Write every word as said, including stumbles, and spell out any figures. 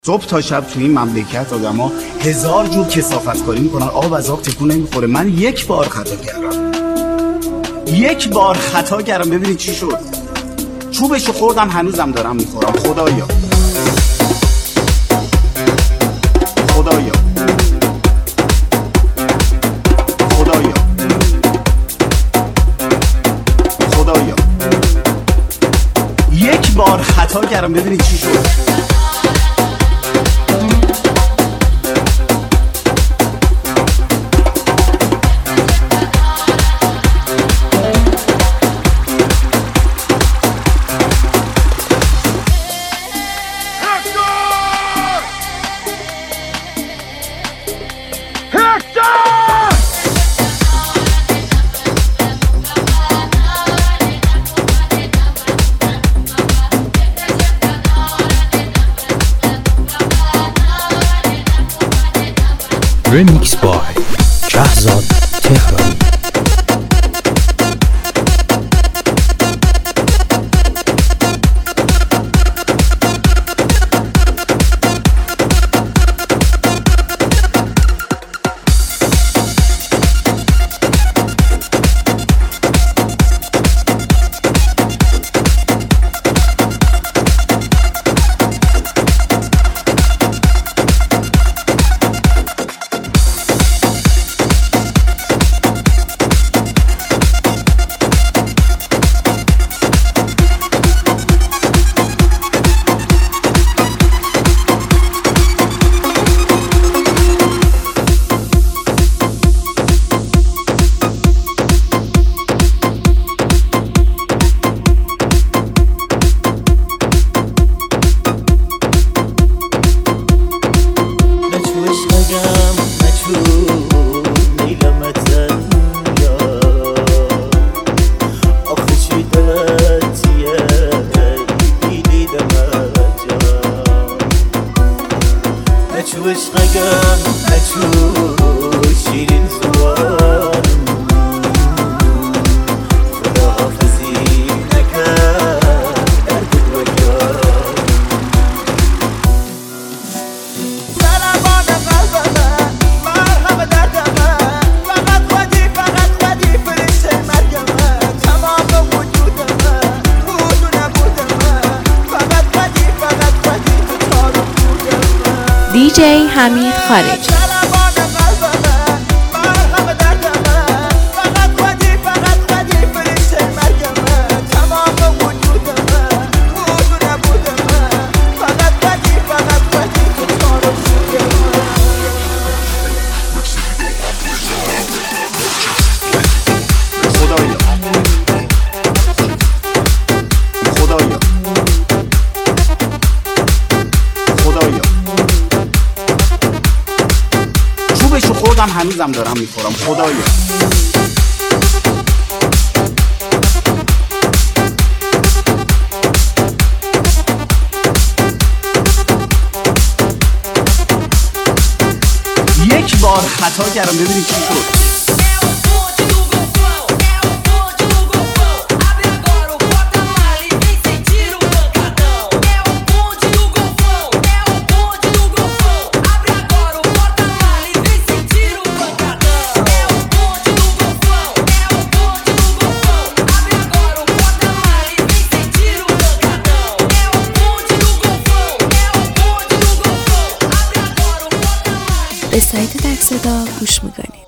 صبح تا شب تو این مملکت آدما هزار جور کثافتکاری میکنن، آب از آب تکون نمیخوره. من یک بار خطا کردم یک بار خطا کردم ببینید چی شد. چوبشو خوردم، هنوزم دارم میخورم. خدایا خدایا خدایا خدایا یک بار خطا کردم ببینید چی شد. Remix by Shahzad Tehrani. دی جی حمید خارج. چوبشو خوردم، هنوزم دارم میخورم. خدایا یک بار خطا کردم ببینید چی شد. به سایت تک صدا گوش میکنی.